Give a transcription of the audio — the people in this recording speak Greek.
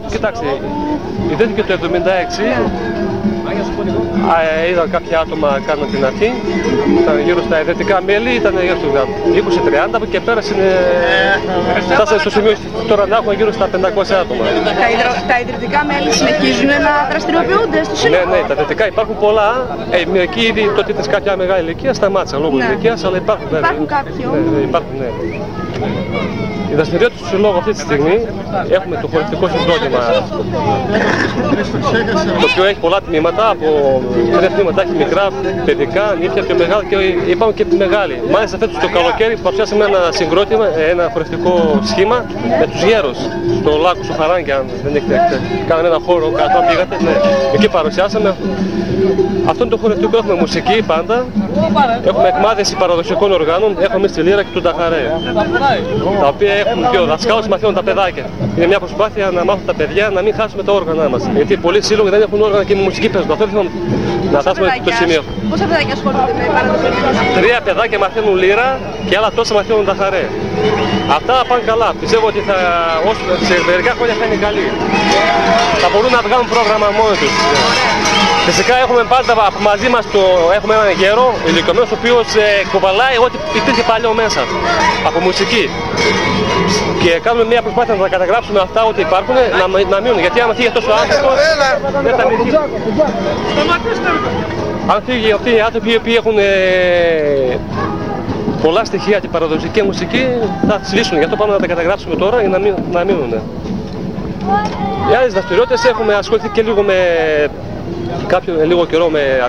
Κοιτάξτε, ιδρύθηκε το 1976. Είδα κάποια άτομα κάνουν την αρχή, ήταν γύρω στα ιδρυτικά μέλη, ήταν γύρω στα 20-30 και πέρασε, φτάσανε στο σημείο τώρα να έχουμε γύρω στα 500 άτομα. Τα ιδρυτικά μέλη συνεχίζουν να δραστηριοποιούνται στο σύλλογο? Ναι, τα ιδρυτικά υπάρχουν πολλά. Μερικοί ήδη τότε ήταν κάποια μεγάλη ηλικία, σταμάτησαν λόγω ηλικίας, αλλά υπάρχουν. Υπάρχουν κάποιοι υπάρχουν, ναι. Η δραστηριότητα του συλλόγου αυτή τη στιγμή έχουμε το χορευτικό συγκρότημα, το οποίο έχει πολλά τμήματα, από 3 τμήματα έχει μικρά, παιδικά, νύχια, πιο μεγάλα και είπαμε και μεγάλη. Μάλιστα φέτος το καλοκαίρι παρουσιάσαμε ένα συγκρότημα, ένα χορευτικό σχήμα με τους γέρους στο Λάκκο στο Χαράνγκι, αν δεν έχετε κάναμε ένα χώρο κάτω, πήγατε, ναι. Εκεί παρουσιάσαμε. Αυτό είναι το χορευτικό, έχουμε μουσική πάντα, έχουμε εκμάθηση παραδοσιακών οργάνων, έχουμε εμείς τη λύρα και τον ταχαρέ, τα οποία έχουν και ο δασκάλος μαθαίνουν τα παιδάκια. Είναι μια προσπάθεια να μάθουν τα παιδιά να μην χάσουμε τα όργανα μας. Γιατί πολλοί σύλλογοι δεν έχουν όργανα και με μουσική παίζουν. Αυτό θέλουμε να φτάσουμε στο σημείο. Πόσα παιδάκια ασχολούνται με παραδοσιακή? 3 παιδάκια μαθαίνουν λύρα και άλλα τόσα μαθαίνουν ταχαρέ. Αυτά πάνε καλά. Πιστεύω ότι σε μερικά χρόνια θα είναι καλοί. Θα μπορούν να βγάλουν πρόγραμμα μόνοι τους. Φυσικά έχουμε πάντα μαζί μας έχουμε έναν γέρο ηλικιωμένος ο οποίος κουβαλάει ό,τι υπήρχε παλιό μέσα από μουσική. Και κάνουμε μια προσπάθεια να τα καταγράψουμε αυτά ό,τι υπάρχουν να μείνουν. Γιατί άμα φύγει τόσο άνθρωπος δεν θα μείνει. Αν φύγει αυτοί οι άνθρωποι οι οποίοι έχουν πολλά στοιχεία και παραδοσιακή μουσική θα σβήσουν. Γι' αυτό πάμε να τα καταγράψουμε τώρα για να μείνουν. Οι άλλες δραστηριότητες έχουμε ασχοληθεί και λίγο με λίγο καιρό με